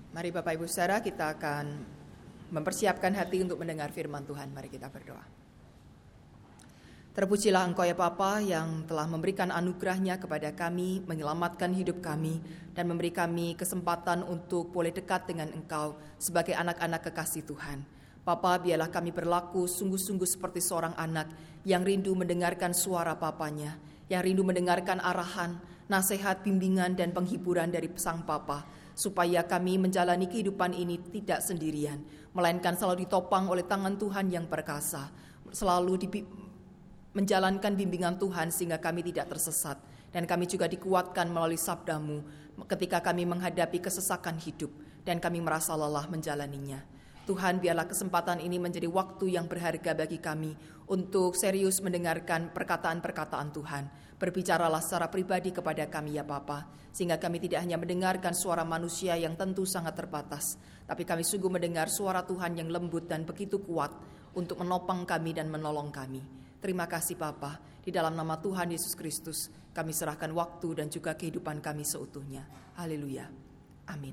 Mari Bapak Ibu Saudara, kita akan mempersiapkan hati untuk mendengar firman Tuhan. Mari kita berdoa. Terpujilah Engkau ya Bapa yang telah memberikan anugerah-Nya kepada kami, menyelamatkan hidup kami, dan memberi kami kesempatan untuk boleh dekat dengan Engkau sebagai anak-anak kekasih Tuhan. Bapa, biarlah kami berlaku sungguh-sungguh seperti seorang anak yang rindu mendengarkan suara Bapanya, yang rindu mendengarkan arahan, nasihat, bimbingan, dan penghiburan dari Sang Bapa, supaya kami menjalani kehidupan ini tidak sendirian, melainkan selalu ditopang oleh tangan Tuhan yang perkasa, selalu menjalankan bimbingan Tuhan sehingga kami tidak tersesat, dan kami juga dikuatkan melalui sabda-Mu ketika kami menghadapi kesesakan hidup dan kami merasa lelah menjalaninya. Tuhan, biarlah kesempatan ini menjadi waktu yang berharga bagi kami untuk serius mendengarkan perkataan-perkataan Tuhan. Berbicaralah secara pribadi kepada kami ya Bapa, sehingga kami tidak hanya mendengarkan suara manusia yang tentu sangat terbatas, tapi kami sungguh mendengar suara Tuhan yang lembut dan begitu kuat untuk menopang kami dan menolong kami. Terima kasih Bapa, di dalam nama Tuhan Yesus Kristus kami serahkan waktu dan juga kehidupan kami seutuhnya. Haleluya. Amin.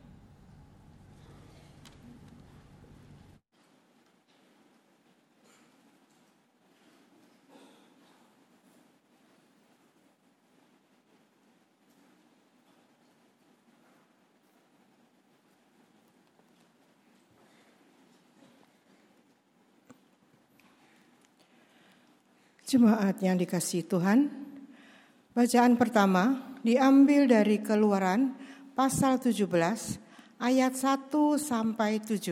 Jemaat yang dikasihi Tuhan, bacaan pertama diambil dari Keluaran pasal 17 ayat 1 sampai 7.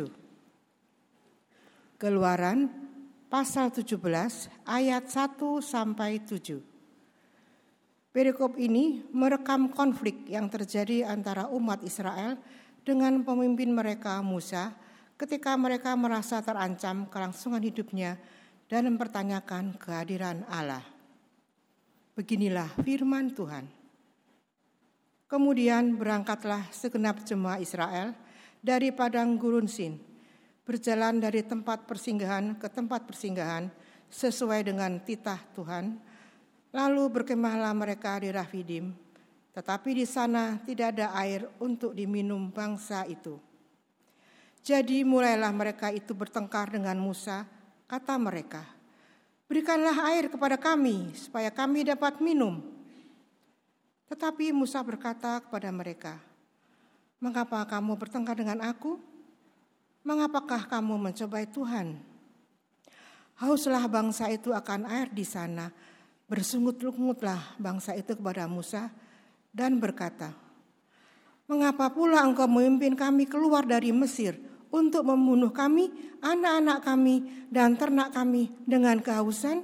Keluaran pasal 17 ayat 1 sampai 7. Perikop ini merekam konflik yang terjadi antara umat Israel dengan pemimpin mereka Musa ketika mereka merasa terancam kelangsungan hidupnya dan mempertanyakan kehadiran Allah. Beginilah firman Tuhan. Kemudian berangkatlah segenap jemaah Israel dari padang gurun Sin, berjalan dari tempat persinggahan ke tempat persinggahan sesuai dengan titah Tuhan. Lalu berkemahlah mereka di Rafidim, tetapi di sana tidak ada air untuk diminum bangsa itu. Jadi mulailah mereka itu bertengkar dengan Musa. Kata mereka, "Berikanlah air kepada kami, supaya kami dapat minum." Tetapi Musa berkata kepada mereka, "Mengapa kamu bertengkar dengan aku? Mengapakah kamu mencobai Tuhan?" Hauslah bangsa itu akan air di sana. Bersungut-sungutlah bangsa itu kepada Musa dan berkata, "Mengapa pula engkau memimpin kami keluar dari Mesir untuk membunuh kami, anak-anak kami, dan ternak kami dengan kehausan?"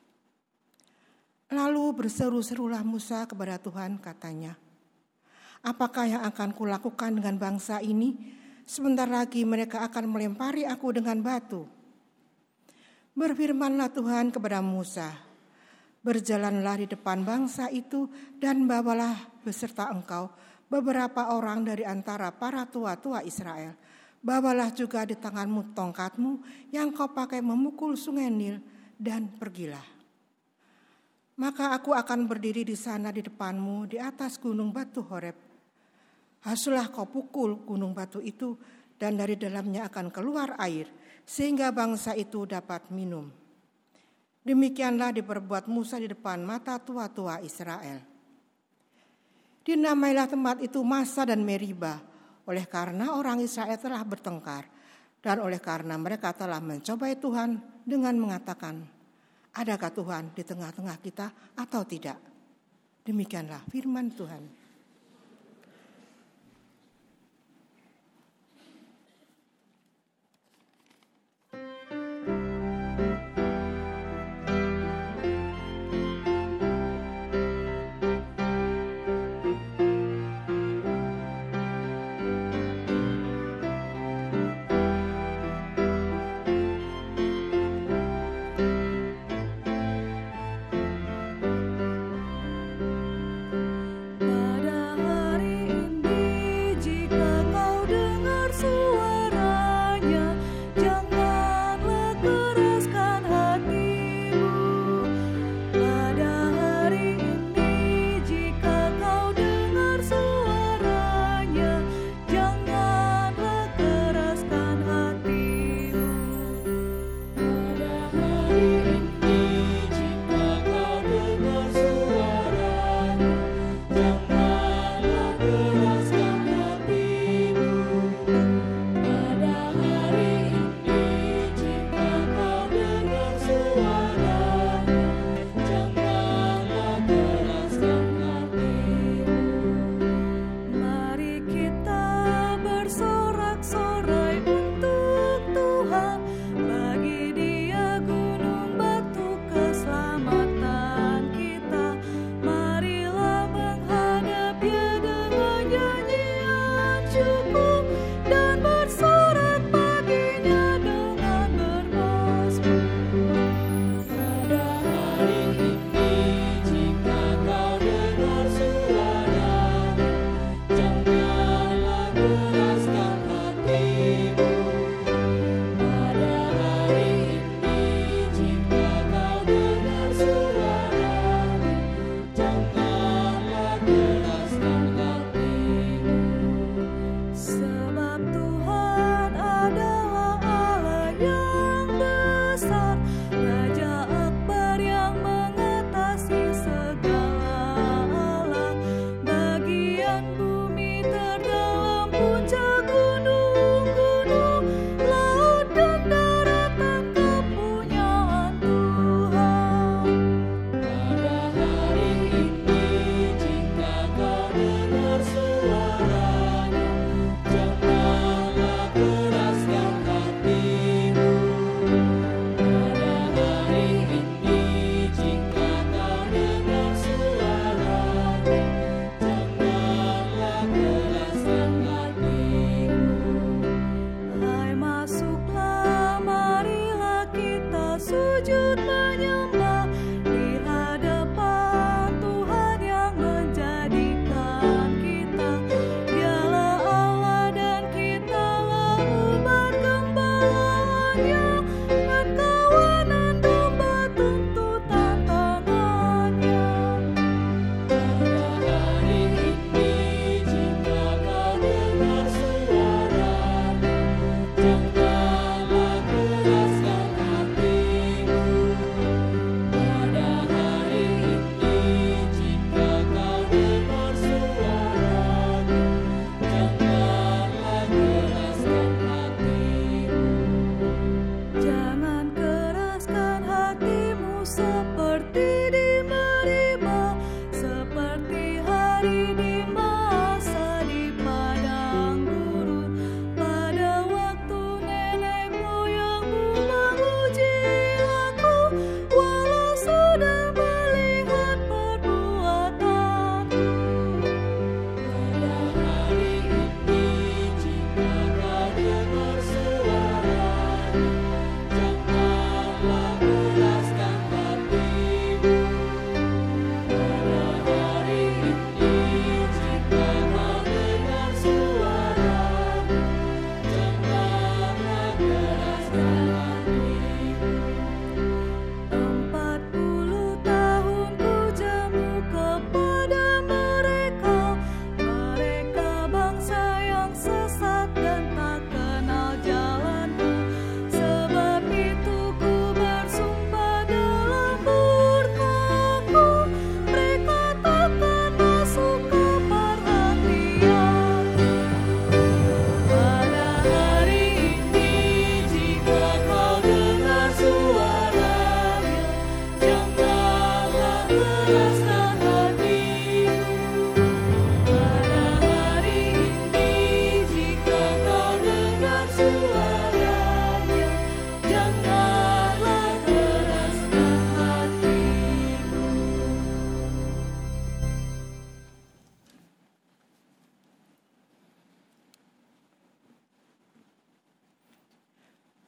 Lalu berseru-serulah Musa kepada Tuhan, katanya, "Apakah yang akan kulakukan dengan bangsa ini? Sebentar lagi mereka akan melempari aku dengan batu." Berfirmanlah Tuhan kepada Musa, "Berjalanlah di depan bangsa itu dan bawalah beserta engkau beberapa orang dari antara para tua-tua Israel. Bawalah juga di tanganmu tongkatmu yang kau pakai memukul sungai Nil dan pergilah. Maka aku akan berdiri di sana di depanmu di atas gunung batu Horeb. Hasulah kau pukul gunung batu itu dan dari dalamnya akan keluar air sehingga bangsa itu dapat minum." Demikianlah diperbuat Musa di depan mata tua-tua Israel. Dinamailah tempat itu Massa dan Meriba, oleh karena orang Israel telah bertengkar dan oleh karena mereka telah mencobai Tuhan dengan mengatakan, "Adakah Tuhan di tengah-tengah kita atau tidak?" Demikianlah firman Tuhan. Pada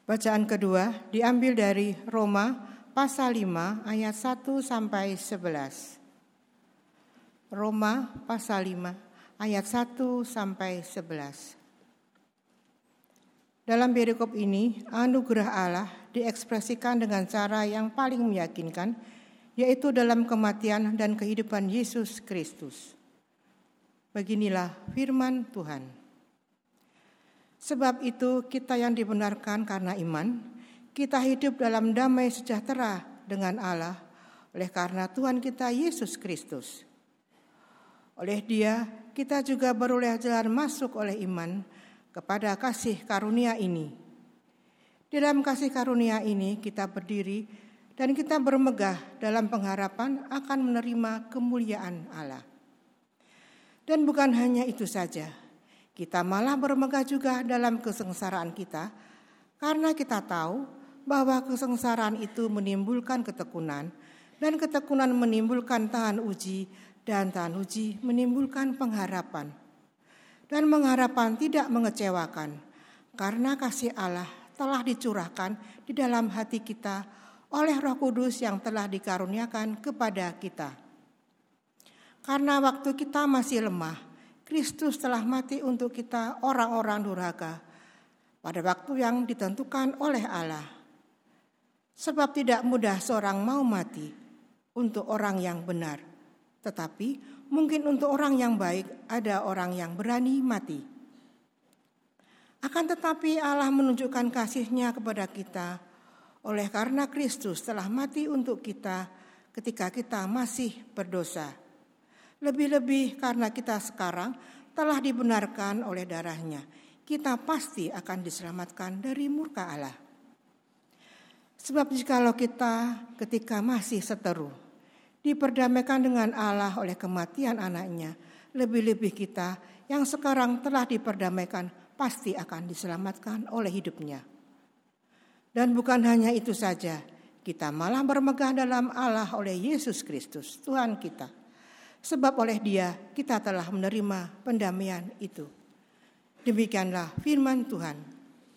Bacaan kedua diambil dari Roma pasal 5 ayat 1 sampai 11. Roma pasal 5 ayat 1 sampai 11. Dalam perikop ini, anugerah Allah diekspresikan dengan cara yang paling meyakinkan, yaitu dalam kematian dan kehidupan Yesus Kristus. Beginilah firman Tuhan. Sebab itu kita yang dibenarkan karena iman, kita hidup dalam damai sejahtera dengan Allah oleh karena Tuhan kita Yesus Kristus. Oleh Dia kita juga beroleh jalan masuk oleh iman kepada kasih karunia ini. Di dalam kasih karunia ini kita berdiri dan kita bermegah dalam pengharapan akan menerima kemuliaan Allah. Dan bukan hanya itu saja, kita malah bermegah juga dalam kesengsaraan kita, karena kita tahu bahwa kesengsaraan itu menimbulkan ketekunan, dan ketekunan menimbulkan tahan uji, dan tahan uji menimbulkan pengharapan. Dan pengharapan tidak mengecewakan, karena kasih Allah telah dicurahkan di dalam hati kita oleh Roh Kudus yang telah dikaruniakan kepada kita. Karena waktu kita masih lemah, Kristus telah mati untuk kita orang-orang durhaka pada waktu yang ditentukan oleh Allah. Sebab tidak mudah seorang mau mati untuk orang yang benar, tetapi mungkin untuk orang yang baik ada orang yang berani mati. Akan tetapi Allah menunjukkan kasih-Nya kepada kita oleh karena Kristus telah mati untuk kita ketika kita masih berdosa. Lebih-lebih karena kita sekarang telah dibenarkan oleh darah-Nya, kita pasti akan diselamatkan dari murka Allah. Sebab jikalau kita ketika masih seteru diperdamaikan dengan Allah oleh kematian anaknya, lebih-lebih kita yang sekarang telah diperdamaikan pasti akan diselamatkan oleh hidupnya. Dan bukan hanya itu saja, kita malah bermegah dalam Allah oleh Yesus Kristus, Tuhan kita. Sebab oleh Dia kita telah menerima pendamaian itu. Demikianlah firman Tuhan.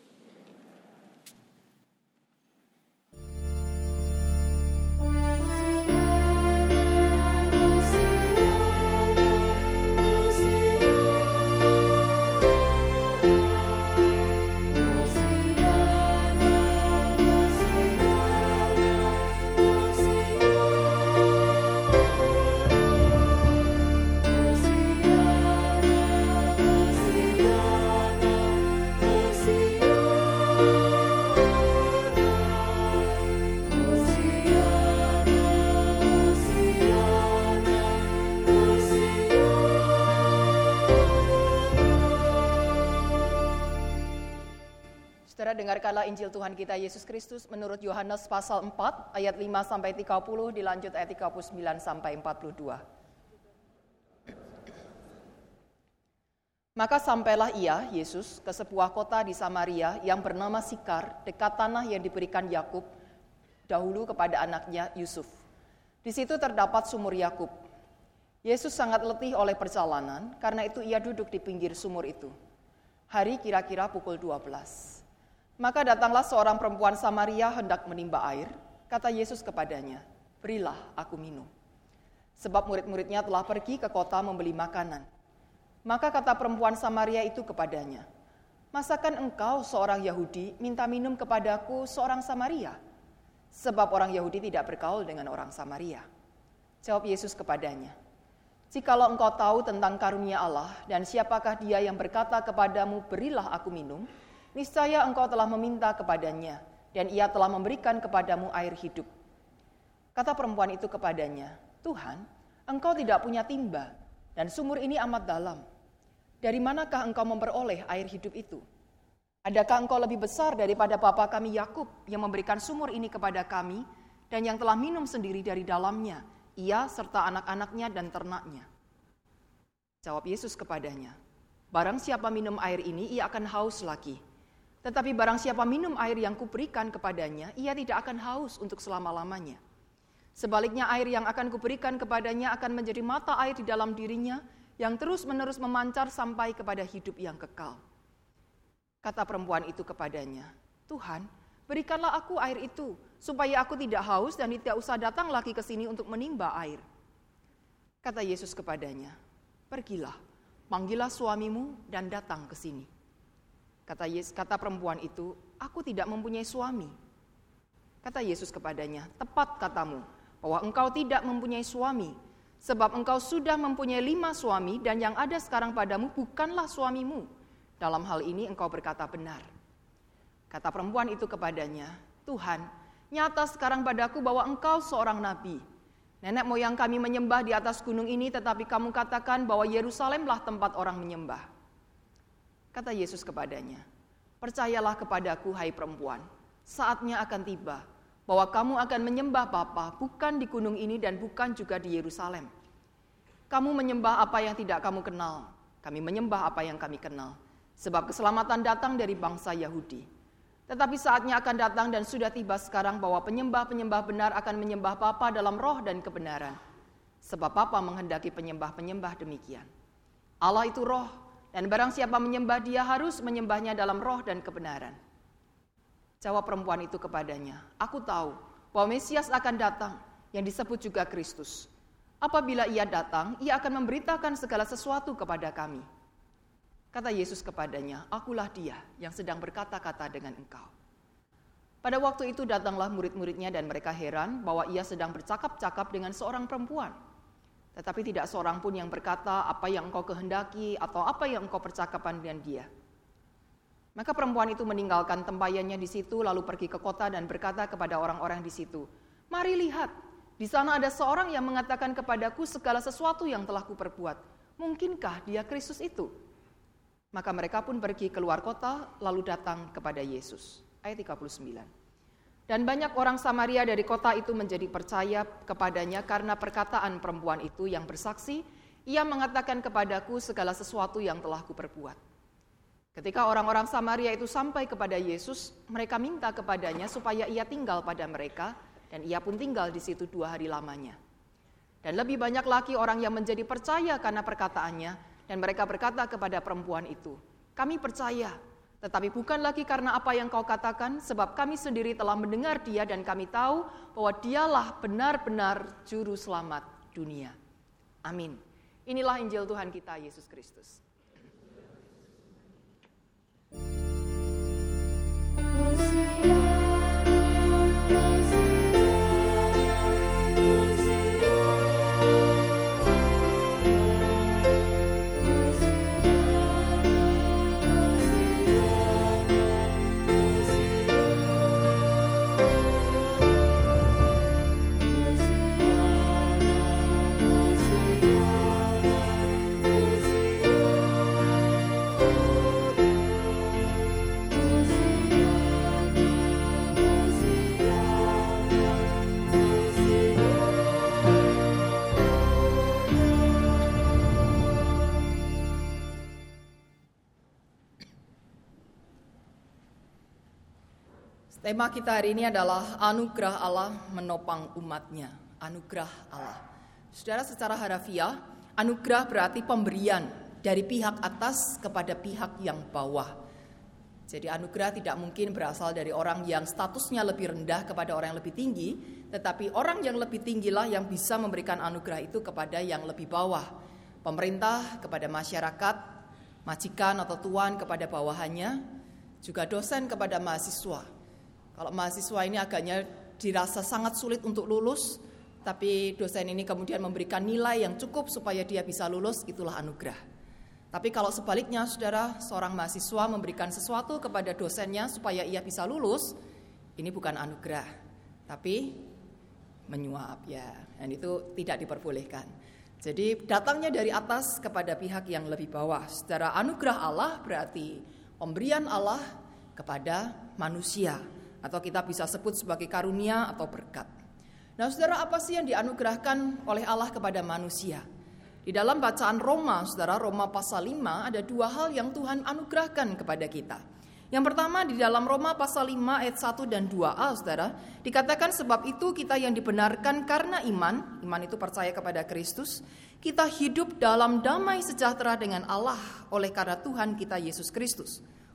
Dengarkanlah Injil Tuhan kita Yesus Kristus menurut Yohanes pasal 4 ayat 5 sampai 30 dilanjut ayat 39 sampai 42. Maka sampailah ia, Yesus, ke sebuah kota di Samaria yang bernama Sikar, dekat tanah yang diberikan Yakub dahulu kepada anaknya Yusuf. Di situ terdapat sumur Yakub. Yesus sangat letih oleh perjalanan, karena itu ia duduk di pinggir sumur itu. Hari kira-kira pukul 12. Maka datanglah seorang perempuan Samaria hendak menimba air. Kata Yesus kepadanya, "Berilah aku minum." Sebab murid-muridnya telah pergi ke kota membeli makanan. Maka kata perempuan Samaria itu kepadanya, "Masakan engkau seorang Yahudi minta minum kepadaku seorang Samaria? Sebab orang Yahudi tidak bergaul dengan orang Samaria." Jawab Yesus kepadanya, "Jikalau engkau tahu tentang karunia Allah dan siapakah Dia yang berkata kepadamu, 'Berilah aku minum,' niscaya engkau telah meminta kepadanya, dan Ia telah memberikan kepadamu air hidup." Kata perempuan itu kepadanya, "Tuhan, engkau tidak punya timba, dan sumur ini amat dalam. Dari manakah engkau memperoleh air hidup itu? Adakah engkau lebih besar daripada bapa kami Yakub, yang memberikan sumur ini kepada kami, dan yang telah minum sendiri dari dalamnya, ia serta anak-anaknya dan ternaknya?" Jawab Yesus kepadanya, "Barang siapa minum air ini, ia akan haus lagi. Tetapi barang siapa minum air yang kuberikan kepadanya, ia tidak akan haus untuk selama-lamanya. Sebaliknya air yang akan kuberikan kepadanya akan menjadi mata air di dalam dirinya, yang terus-menerus memancar sampai kepada hidup yang kekal." Kata perempuan itu kepadanya, "Tuhan, Berikanlah aku air itu, supaya aku tidak haus dan tidak usah datang lagi ke sini untuk menimba air. Kata Yesus kepadanya, pergilah, panggillah suamimu dan datang ke sini. Kata perempuan itu, aku tidak mempunyai suami. Kata Yesus kepadanya, tepat katamu, bahwa engkau tidak mempunyai suami, sebab engkau sudah mempunyai 5 suami dan yang ada sekarang padamu bukanlah suamimu. Dalam hal ini engkau berkata benar. Kata perempuan itu kepadanya, Tuhan, nyata sekarang padaku bahwa engkau seorang nabi. Nenek moyang kami menyembah di atas gunung ini, tetapi kamu katakan bahwa Yerusalemlah tempat orang menyembah. Kata Yesus kepadanya, percayalah kepadaku hai perempuan, saatnya akan tiba, bahwa kamu akan menyembah Bapa bukan di gunung ini dan bukan juga di Yerusalem. Kamu menyembah apa yang tidak kamu kenal, kami menyembah apa yang kami kenal, sebab keselamatan datang dari bangsa Yahudi. Tetapi saatnya akan datang dan sudah tiba sekarang bahwa penyembah-penyembah benar akan menyembah Bapa dalam roh dan kebenaran. Sebab Bapa menghendaki penyembah-penyembah demikian. Allah itu roh, dan barang siapa menyembah Dia harus menyembahnya dalam roh dan kebenaran. Jawab perempuan itu kepadanya, aku tahu bahwa Mesias akan datang, yang disebut juga Kristus. Apabila Ia datang, Ia akan memberitakan segala sesuatu kepada kami. Kata Yesus kepadanya, akulah Dia yang sedang berkata-kata dengan engkau. Pada waktu itu datanglah murid-muridnya dan mereka heran bahwa Ia sedang bercakap-cakap dengan seorang perempuan. Tetapi tidak seorang pun yang berkata apa yang engkau kehendaki atau apa yang engkau percakapan dengan Dia. Maka perempuan itu meninggalkan tempayannya di situ lalu pergi ke kota dan berkata kepada orang-orang di situ, mari lihat, di sana ada seorang yang mengatakan kepadaku segala sesuatu yang telah kuperbuat. Mungkinkah Dia Kristus itu? Maka mereka pun pergi keluar kota, lalu datang kepada Yesus. Ayat 39. Dan banyak orang Samaria dari kota itu menjadi percaya kepadanya karena perkataan perempuan itu yang bersaksi, ia mengatakan kepadaku segala sesuatu yang telah kuperbuat. Ketika orang-orang Samaria itu sampai kepada Yesus, mereka minta kepadanya supaya ia tinggal pada mereka, dan ia pun tinggal di situ 2 hari lamanya. Dan lebih banyak lagi orang yang menjadi percaya karena perkataannya, dan mereka berkata kepada perempuan itu, kami percaya, tetapi bukan lagi karena apa yang kau katakan, sebab kami sendiri telah mendengar Dia dan kami tahu bahwa Dialah benar-benar juru selamat dunia. Amin. Inilah Injil Tuhan kita, Yesus Kristus. Tema kita hari ini adalah anugerah Allah menopang umatnya. Anugerah Allah. Saudara, secara harafiah, anugerah berarti pemberian dari pihak atas kepada pihak yang bawah. Jadi anugerah tidak mungkin berasal dari orang yang statusnya lebih rendah kepada orang yang lebih tinggi, tetapi orang yang lebih tinggilah yang bisa memberikan anugerah itu kepada yang lebih bawah. Pemerintah kepada masyarakat, majikan atau tuan kepada bawahannya, juga dosen kepada mahasiswa. Kalau mahasiswa ini agaknya dirasa sangat sulit untuk lulus, tapi dosen ini kemudian memberikan nilai yang cukup supaya dia bisa lulus, itulah anugerah. Tapi kalau sebaliknya, saudara, seorang mahasiswa memberikan sesuatu kepada dosennya supaya ia bisa lulus, ini bukan anugerah, tapi menyuap ya, dan itu tidak diperbolehkan. Jadi datangnya dari atas kepada pihak yang lebih bawah. Saudara, anugerah Allah berarti pemberian Allah kepada manusia, atau kita bisa sebut sebagai karunia atau berkat. Nah, saudara, apa sih yang dianugerahkan oleh Allah kepada manusia? Di dalam bacaan Roma, saudara, Roma pasal 5 ada 2 hal yang Tuhan anugerahkan kepada kita. Yang pertama di dalam Roma pasal 5 ayat 1 dan 2a, saudara, dikatakan sebab itu kita yang dibenarkan karena iman itu percaya kepada Kristus, kita hidup dalam damai sejahtera dengan Allah oleh karena Tuhan kita Yesus Kristus.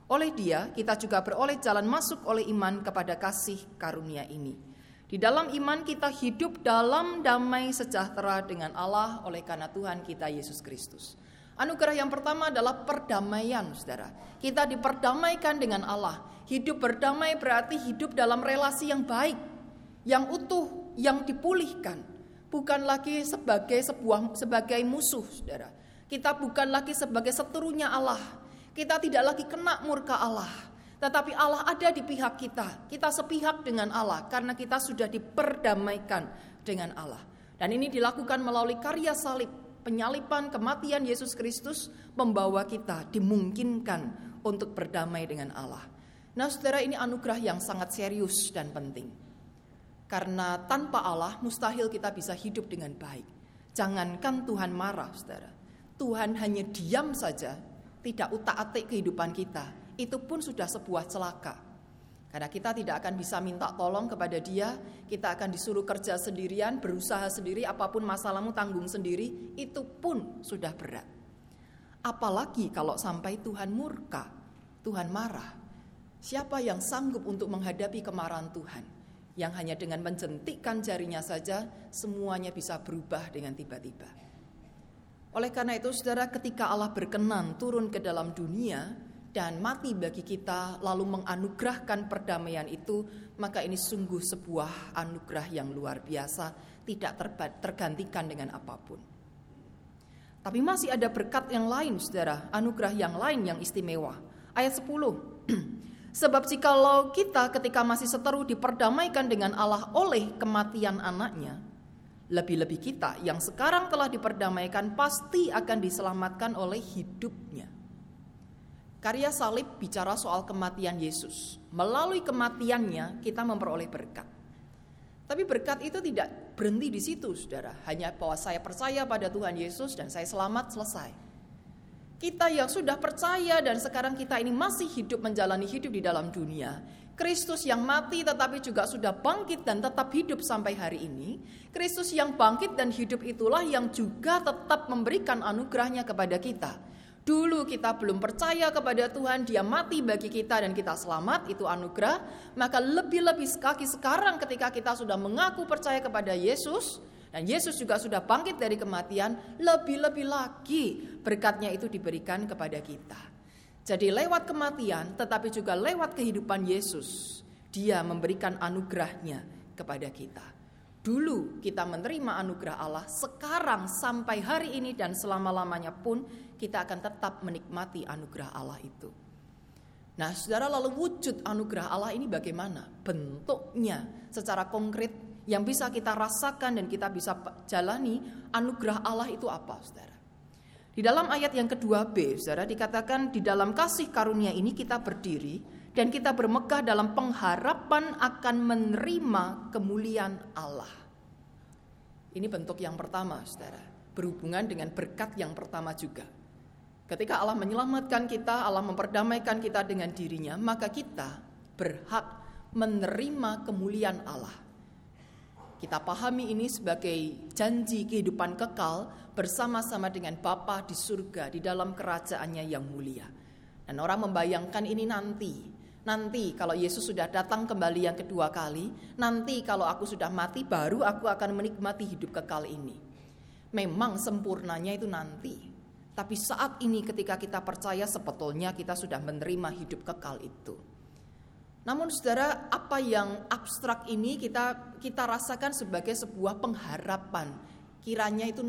Oleh Dia, kita juga beroleh jalan masuk oleh iman kepada kasih karunia ini. Di dalam iman kita hidup dalam damai sejahtera dengan Allah oleh karena Tuhan kita Yesus Kristus. Anugerah yang pertama adalah perdamaian, saudara. Kita diperdamaikan dengan Allah. Hidup berdamai berarti hidup dalam relasi yang baik, yang utuh, yang dipulihkan. Bukan lagi sebagai musuh, saudara. Kita bukan lagi sebagai seterunya Allah. Kita tidak lagi kena murka Allah, tetapi Allah ada di pihak kita. Kita sepihak dengan Allah karena kita sudah diperdamaikan dengan Allah. Dan ini dilakukan melalui karya salib, penyaliban, kematian Yesus Kristus membawa kita dimungkinkan untuk berdamai dengan Allah. Nah, saudara, ini anugerah yang sangat serius dan penting. Karena tanpa Allah mustahil kita bisa hidup dengan baik. Jangankan Tuhan marah, saudara. Tuhan hanya diam saja, tidak utak-atik kehidupan kita, itu pun sudah sebuah celaka. Karena kita tidak akan bisa minta tolong kepada Dia, kita akan disuruh kerja sendirian, berusaha sendiri, apapun masalahmu tanggung sendiri, itu pun sudah berat. Apalagi kalau sampai Tuhan murka, Tuhan marah. Siapa yang sanggup untuk menghadapi kemarahan Tuhan? Yang hanya dengan menjentikkan jarinya saja, semuanya bisa berubah dengan tiba-tiba. Oleh karena itu, saudara, ketika Allah berkenan turun ke dalam dunia dan mati bagi kita, lalu menganugerahkan perdamaian itu, maka ini sungguh sebuah anugerah yang luar biasa, tidak tergantikan dengan apapun. Tapi masih ada berkat yang lain, saudara, anugerah yang lain yang istimewa. Ayat 10, sebab jikalau kita ketika masih seteru diperdamaikan dengan Allah oleh kematian anaknya, lebih-lebih kita yang sekarang telah diperdamaikan pasti akan diselamatkan oleh hidupnya. Karya salib bicara soal kematian Yesus. Melalui kematiannya kita memperoleh berkat. Tapi berkat itu tidak berhenti di situ, saudara. Hanya bahwa saya percaya pada Tuhan Yesus dan saya selamat, selesai. Kita yang sudah percaya dan sekarang kita ini masih hidup menjalani hidup di dalam dunia, Kristus yang mati tetapi juga sudah bangkit dan tetap hidup sampai hari ini. Kristus yang bangkit dan hidup itulah yang juga tetap memberikan anugerahnya kepada kita. Dulu kita belum percaya kepada Tuhan, Dia mati bagi kita dan kita selamat, itu anugerah. Maka lebih-lebih sekarang ketika kita sudah mengaku percaya kepada Yesus, dan Yesus juga sudah bangkit dari kematian, lebih-lebih lagi berkatnya itu diberikan kepada kita. Jadi lewat kematian tetapi juga lewat kehidupan Yesus, Dia memberikan anugerahnya kepada kita. Dulu kita menerima anugerah Allah, sekarang sampai hari ini dan selama-lamanya pun kita akan tetap menikmati anugerah Allah itu. Nah, saudara, lalu wujud anugerah Allah ini bagaimana? Bentuknya secara konkret yang bisa kita rasakan dan kita bisa jalani, anugerah Allah itu apa, saudara? Di dalam ayat yang kedua B, saudara, dikatakan di dalam kasih karunia ini kita berdiri dan kita bermegah dalam pengharapan akan menerima kemuliaan Allah. Ini bentuk yang pertama, saudara, berhubungan dengan berkat yang pertama juga. Ketika Allah menyelamatkan kita, Allah memperdamaikan kita dengan dirinya, maka kita berhak menerima kemuliaan Allah. Kita pahami ini sebagai janji kehidupan kekal bersama-sama dengan Bapa di surga di dalam kerajaannya yang mulia. Dan orang membayangkan ini nanti kalau Yesus sudah datang kembali yang kedua kali, nanti kalau aku sudah mati baru aku akan menikmati hidup kekal ini. Memang sempurnanya itu nanti, tapi saat ini ketika kita percaya sebetulnya kita sudah menerima hidup kekal itu. Namun saudara, apa yang abstrak ini kita rasakan sebagai sebuah pengharapan. Kiranya itu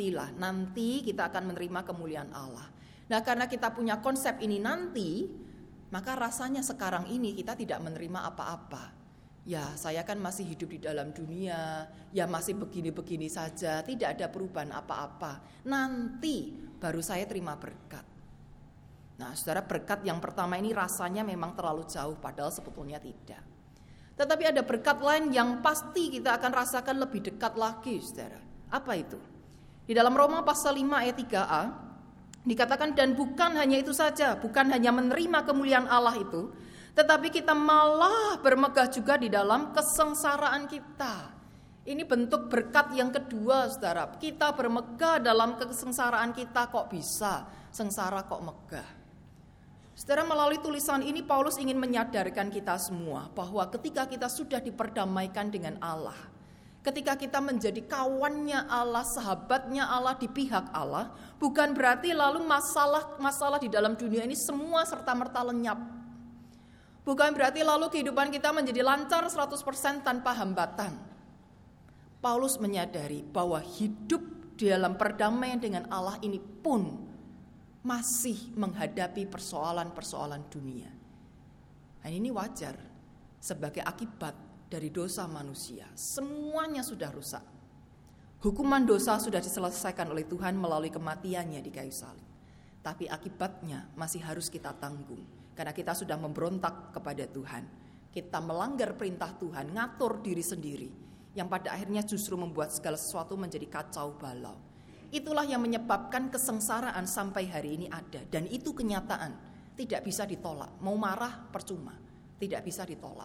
nanti kita akan menerima kemuliaan Allah. Nah, karena kita punya konsep ini nanti, maka rasanya sekarang ini kita tidak menerima apa-apa. Ya, saya kan masih hidup di dalam dunia, ya masih begini-begini saja, tidak ada perubahan apa-apa. Nanti baru saya terima berkat. Nah, saudara, berkat yang pertama ini rasanya memang terlalu jauh, padahal sebetulnya tidak. Tetapi ada berkat lain yang pasti kita akan rasakan lebih dekat lagi, saudara. Apa itu? Di dalam Roma pasal 5 ayat 3a, dikatakan, dan bukan hanya itu saja, bukan hanya menerima kemuliaan Allah itu, tetapi kita malah bermegah juga di dalam kesengsaraan kita. Ini bentuk berkat yang kedua, saudara. Kita bermegah dalam kesengsaraan kita, kok bisa sengsara kok megah. Saudara, melalui tulisan ini Paulus ingin menyadarkan kita semua bahwa ketika kita sudah diperdamaikan dengan Allah, ketika kita menjadi kawannya Allah, sahabatnya Allah, di pihak Allah, bukan berarti lalu masalah di dalam dunia ini semua serta-merta lenyap. Bukan berarti lalu kehidupan kita menjadi lancar 100% tanpa hambatan. Paulus menyadari bahwa hidup di dalam perdamaian dengan Allah ini pun masih menghadapi persoalan-persoalan dunia. Dan ini wajar sebagai akibat dari dosa manusia. Semuanya sudah rusak. Hukuman dosa sudah diselesaikan oleh Tuhan melalui kematiannya di kayu salib. Tapi akibatnya masih harus kita tanggung. Karena kita sudah memberontak kepada Tuhan. Kita melanggar perintah Tuhan, ngatur diri sendiri. Yang pada akhirnya justru membuat segala sesuatu menjadi kacau balau. Itulah yang menyebabkan kesengsaraan sampai hari ini ada. Dan itu kenyataan, tidak bisa ditolak. Mau marah percuma, tidak bisa ditolak.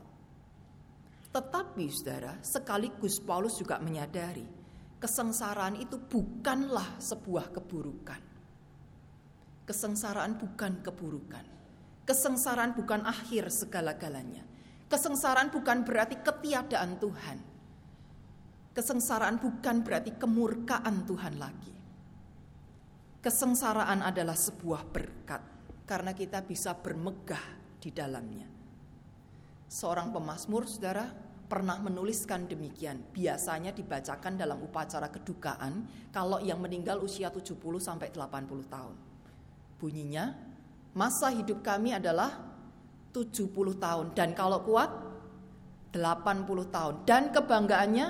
Tetapi saudara, sekaligus Paulus juga menyadari kesengsaraan itu bukanlah sebuah keburukan. Kesengsaraan bukan keburukan. Kesengsaraan bukan akhir segala-galanya. Kesengsaraan bukan berarti ketiadaan Tuhan. Kesengsaraan bukan berarti kemurkaan Tuhan lagi. Kesengsaraan adalah sebuah berkat karena kita bisa bermegah di dalamnya. Seorang pemazmur, saudara, pernah menuliskan demikian. Biasanya dibacakan dalam upacara kedukaan kalau yang meninggal usia 70-80 tahun. Bunyinya, masa hidup kami adalah 70 tahun dan kalau kuat 80 tahun. Dan kebanggaannya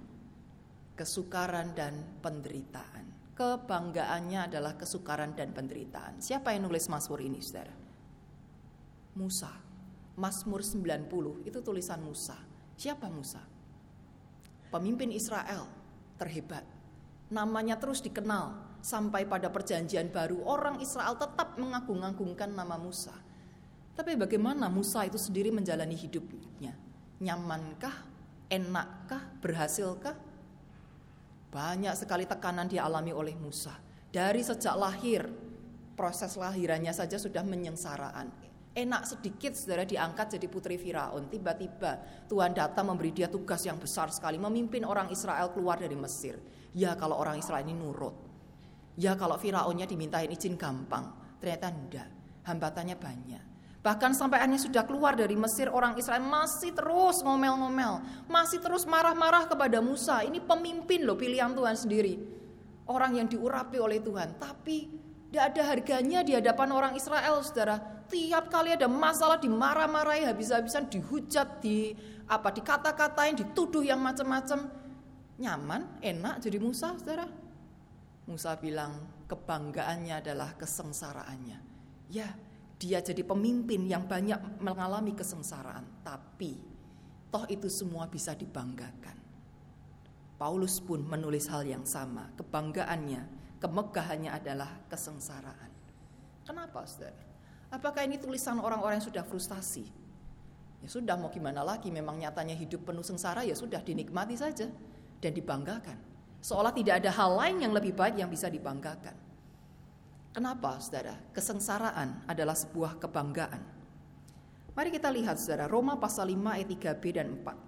kesukaran dan penderitaan. Kebanggaannya adalah kesukaran dan penderitaan. Siapa yang nulis Mazmur ini, saudara? Musa. Mazmur 90 itu tulisan Musa. Siapa Musa? Pemimpin Israel terhebat. Namanya terus dikenal sampai pada perjanjian baru. Orang Israel tetap mengagung-agungkan nama Musa. Tapi bagaimana Musa itu sendiri menjalani hidupnya? Nyamankah? Enakkah? Berhasilkah? Banyak sekali tekanan dialami oleh Musa. Dari sejak lahir, proses lahirannya saja sudah menyengsaraan. Enak sedikit saudara diangkat jadi putri Firaun. Tiba-tiba Tuhan datang memberi dia tugas yang besar sekali. Memimpin orang Israel keluar dari Mesir. Ya kalau orang Israel ini nurut. Ya kalau Firaunnya dimintain izin gampang. Ternyata enggak. Hambatannya banyak. Bahkan sampai akhirnya sudah keluar dari Mesir, orang Israel masih terus ngomel-ngomel, masih terus marah-marah kepada Musa. Ini pemimpin loh, pilihan Tuhan sendiri. Orang yang diurapi oleh Tuhan, tapi tidak ada harganya di hadapan orang Israel, saudara. Tiap kali ada masalah dimarah-marahi habis-habisan, dihujat, dikata-katain, dituduh yang macam-macam. Nyaman, enak jadi Musa, saudara. Musa bilang kebanggaannya adalah kesengsaraannya. Ya, dia jadi pemimpin yang banyak mengalami kesengsaraan. Tapi toh itu semua bisa dibanggakan. Paulus pun menulis hal yang sama. Kebanggaannya, kemegahannya adalah kesengsaraan. Kenapa, saudara? Apakah ini tulisan orang-orang yang sudah frustasi? Ya sudah, mau gimana lagi, memang nyatanya hidup penuh sengsara, ya sudah dinikmati saja dan dibanggakan. Seolah tidak ada hal lain yang lebih baik yang bisa dibanggakan. Kenapa, saudara? Kesengsaraan adalah sebuah kebanggaan. Mari kita lihat, saudara, Roma pasal 5 ayat 3b dan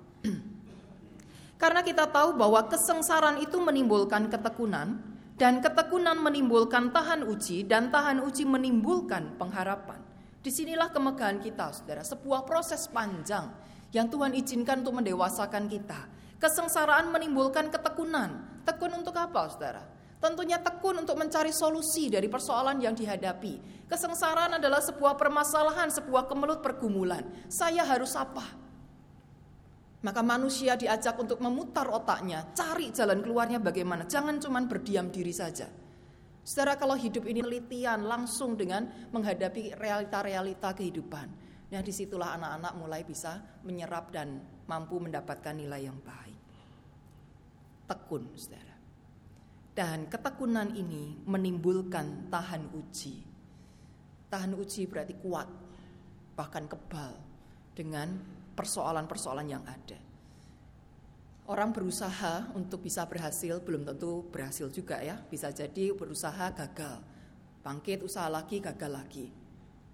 4. Karena kita tahu bahwa kesengsaraan itu menimbulkan ketekunan, dan ketekunan menimbulkan tahan uji, dan tahan uji menimbulkan pengharapan. Disinilah kemegahan kita, saudara. Sebuah proses panjang yang Tuhan izinkan untuk mendewasakan kita. Kesengsaraan menimbulkan ketekunan. Tekun untuk apa, saudara? Tentunya tekun untuk mencari solusi dari persoalan yang dihadapi. Kesengsaraan adalah sebuah permasalahan, sebuah kemelut pergumulan. Saya harus apa? Maka manusia diajak untuk memutar otaknya, cari jalan keluarnya bagaimana. Jangan cuma berdiam diri saja. Saudara, kalau hidup ini penelitian langsung dengan menghadapi realita-realita kehidupan. Nah, disitulah anak-anak mulai bisa menyerap dan mampu mendapatkan nilai yang baik. Tekun, saudara. Dan ketekunan ini menimbulkan tahan uji. Tahan uji berarti kuat, bahkan kebal dengan persoalan-persoalan yang ada. Orang berusaha untuk bisa berhasil, belum tentu berhasil juga ya. Bisa jadi berusaha gagal, bangkit usaha lagi, gagal lagi.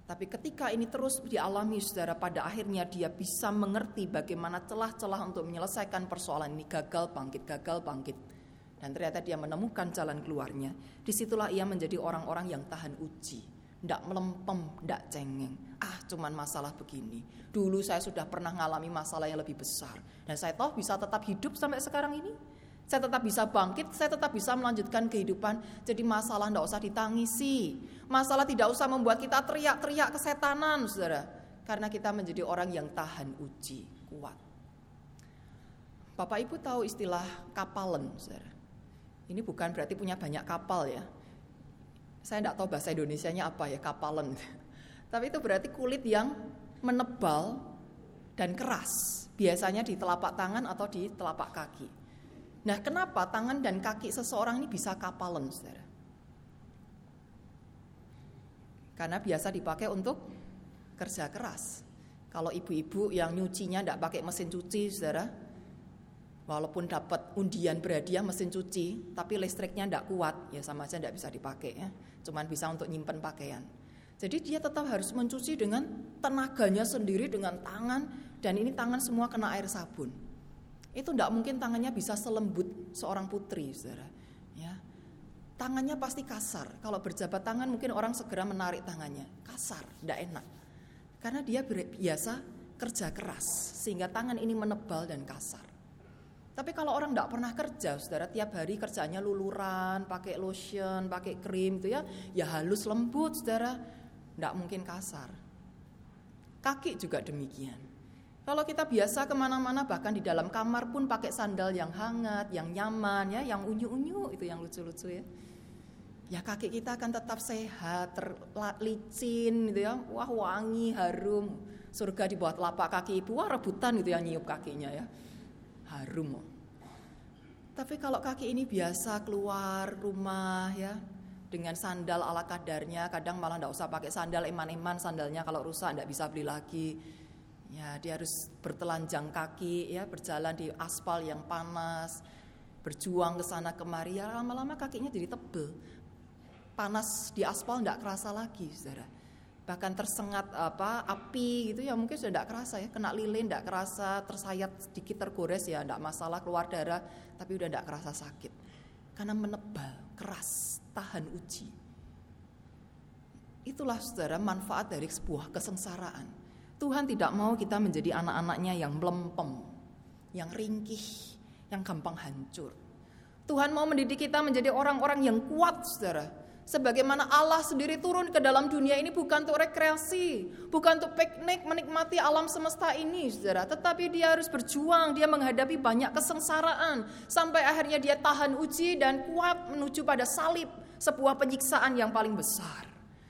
Tapi ketika ini terus dialami saudara, pada akhirnya dia bisa mengerti bagaimana celah-celah untuk menyelesaikan persoalan ini, gagal bangkit. Dan ternyata dia menemukan jalan keluarnya. Disitulah ia menjadi orang-orang yang tahan uji, tidak melempem, tidak cengeng. Cuman masalah begini. Dulu saya sudah pernah mengalami masalah yang lebih besar. Dan saya tahu bisa tetap hidup sampai sekarang ini. Saya tetap bisa bangkit, saya tetap bisa melanjutkan kehidupan. Jadi masalah tidak usah ditangisi. Masalah tidak usah membuat kita teriak-teriak kesetanan, saudara. Karena kita menjadi orang yang tahan uji, kuat. Bapak Ibu tahu istilah kapalen, saudara. Ini bukan berarti punya banyak kapal ya. Saya tidak tahu bahasa Indonesianya apa ya, kapalen. Tapi itu berarti kulit yang menebal dan keras. Biasanya di telapak tangan atau di telapak kaki. Nah, kenapa tangan dan kaki seseorang ini bisa kapalen, saudara? Karena biasa dipakai untuk kerja keras. Kalau ibu-ibu yang nyucinya tidak pakai mesin cuci, saudara, walaupun dapat undian berhadiah mesin cuci, tapi listriknya tidak kuat, ya sama aja tidak bisa dipakai ya. Cuman bisa untuk nyimpen pakaian. Jadi dia tetap harus mencuci dengan tenaganya sendiri, dengan tangan, dan ini tangan semua kena air sabun. Itu tidak mungkin tangannya bisa selembut seorang putri, saudara. Ya, tangannya pasti kasar. Kalau berjabat tangan mungkin orang segera menarik tangannya. Kasar, tidak enak. Karena dia biasa kerja keras, sehingga tangan ini menebal dan kasar. Tapi kalau orang tidak pernah kerja, saudara, tiap hari kerjanya luluran, pakai lotion, pakai krim, itu ya halus lembut, saudara. Tidak mungkin kasar. Kaki juga demikian. Kalau kita biasa kemana-mana, bahkan di dalam kamar pun pakai sandal yang hangat, yang nyaman, ya, yang unyu-unyu, itu yang lucu-lucu ya. Ya kaki kita akan tetap sehat, licin, gitu ya, wah wangi, harum. Surga di bawah telapak kaki ibu, wah rebutan itu yang nyiup kakinya ya, harum. Tapi kalau kaki ini biasa keluar rumah ya, dengan sandal ala kadarnya, kadang malah tidak usah pakai sandal eman-eman, sandalnya kalau rusak tidak bisa beli lagi. Ya, dia harus bertelanjang kaki ya, berjalan di aspal yang panas, berjuang ke sana kemari, ya lama-lama kakinya jadi tebel. Panas di aspal enggak kerasa lagi, saudara. Bahkan tersengat api gitu ya mungkin sudah enggak kerasa ya, kena lilin enggak kerasa, tersayat sedikit tergores ya enggak masalah, keluar darah, tapi udah enggak kerasa sakit. Karena menebal, keras, tahan uji. Itulah saudara manfaat dari sebuah kesengsaraan. Tuhan tidak mau kita menjadi anak-anaknya yang melempem, yang ringkih, yang gampang hancur. Tuhan mau mendidik kita menjadi orang-orang yang kuat, saudara. Sebagaimana Allah sendiri turun ke dalam dunia ini bukan untuk rekreasi, bukan untuk piknik, menikmati alam semesta ini, saudara. Tetapi dia harus berjuang, dia menghadapi banyak kesengsaraan. Sampai akhirnya dia tahan uji dan kuat menuju pada salib, sebuah penyiksaan yang paling besar.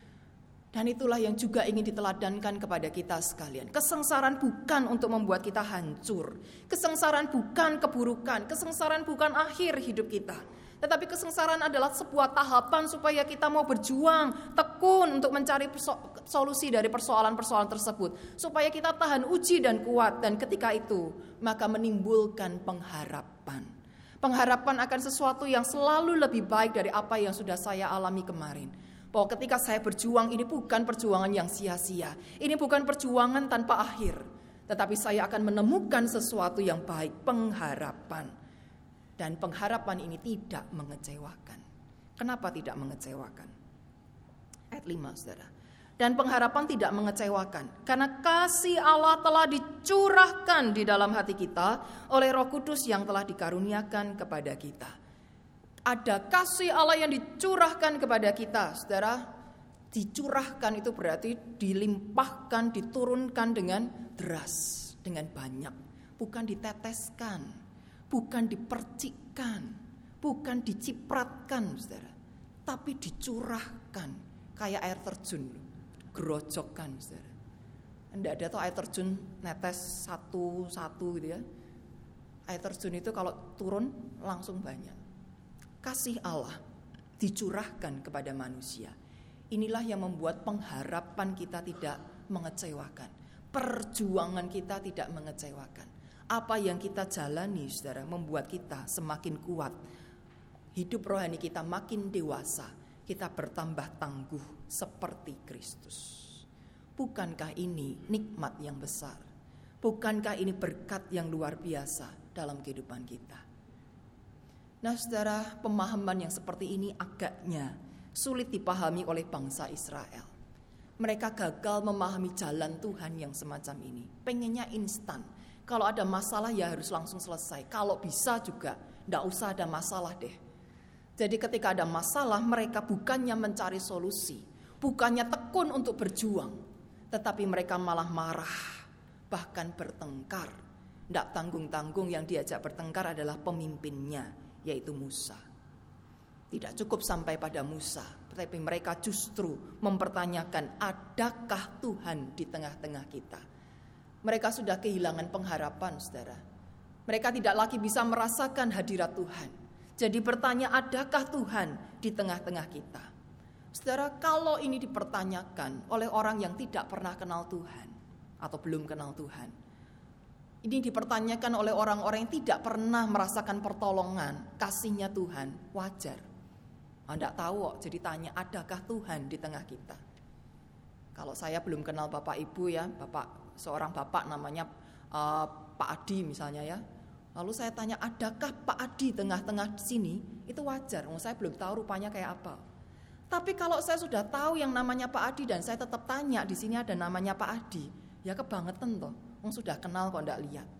Dan itulah yang juga ingin diteladankan kepada kita sekalian. Kesengsaraan bukan untuk membuat kita hancur. Kesengsaraan bukan keburukan. Kesengsaraan bukan akhir hidup kita. Tetapi kesengsaraan adalah sebuah tahapan supaya kita mau berjuang, tekun untuk mencari solusi dari persoalan-persoalan tersebut. Supaya kita tahan uji dan kuat. Dan ketika itu, maka menimbulkan pengharapan. Pengharapan akan sesuatu yang selalu lebih baik dari apa yang sudah saya alami kemarin. Bahwa ketika saya berjuang, ini bukan perjuangan yang sia-sia. Ini bukan perjuangan tanpa akhir. Tetapi saya akan menemukan sesuatu yang baik, pengharapan. Dan pengharapan ini tidak mengecewakan. Kenapa tidak mengecewakan? Ayat 5, saudara. Dan pengharapan tidak mengecewakan. Karena kasih Allah telah dicurahkan di dalam hati kita oleh Roh Kudus yang telah dikaruniakan kepada kita. Ada kasih Allah yang dicurahkan kepada kita, saudara. Dicurahkan itu berarti dilimpahkan, diturunkan dengan deras, dengan banyak. Bukan diteteskan, bukan dipercikkan, bukan dicipratkan, saudara. Tapi dicurahkan, kayak air terjun, gerojokan, saudara. Tidak ada tuh air terjun netes satu-satu gitu ya. Air terjun itu kalau turun langsung banyak. Kasih Allah dicurahkan kepada manusia. Inilah yang membuat pengharapan kita tidak mengecewakan. Perjuangan kita tidak mengecewakan. Apa yang kita jalani, saudara, membuat kita semakin kuat. Hidup rohani kita makin dewasa. Kita bertambah tangguh seperti Kristus. Bukankah ini nikmat yang besar? Bukankah ini berkat yang luar biasa dalam kehidupan kita? Nah saudara, pemahaman yang seperti ini agaknya sulit dipahami oleh bangsa Israel. Mereka gagal memahami jalan Tuhan yang semacam ini. Pengennya instan. Kalau ada masalah ya harus langsung selesai. Kalau bisa juga, tidak usah ada masalah deh. Jadi ketika ada masalah, mereka bukannya mencari solusi, bukannya tekun untuk berjuang, tetapi mereka malah marah, bahkan bertengkar. Tidak tanggung-tanggung, yang diajak bertengkar adalah pemimpinnya, yaitu Musa. Tidak cukup sampai pada Musa, tetapi mereka justru mempertanyakan, adakah Tuhan di tengah-tengah kita? Mereka sudah kehilangan pengharapan, saudara. Mereka tidak lagi bisa merasakan hadirat Tuhan. Jadi bertanya, adakah Tuhan di tengah-tengah kita? Saudara, kalau ini dipertanyakan oleh orang yang tidak pernah kenal Tuhan atau belum kenal Tuhan, ini dipertanyakan oleh orang-orang yang tidak pernah merasakan pertolongan, kasihnya Tuhan, wajar. Anda tahu kok, jadi tanya, adakah Tuhan di tengah kita? Kalau saya belum kenal Bapak Ibu ya, seorang bapak namanya Pak Adi misalnya ya. Lalu saya tanya, adakah Pak Adi tengah-tengah sini? Itu wajar, saya belum tahu rupanya kayak apa. Tapi kalau saya sudah tahu yang namanya Pak Adi dan saya tetap tanya, di sini ada namanya Pak Adi, ya kebangetan toh. Sudah kenal kok enggak lihat.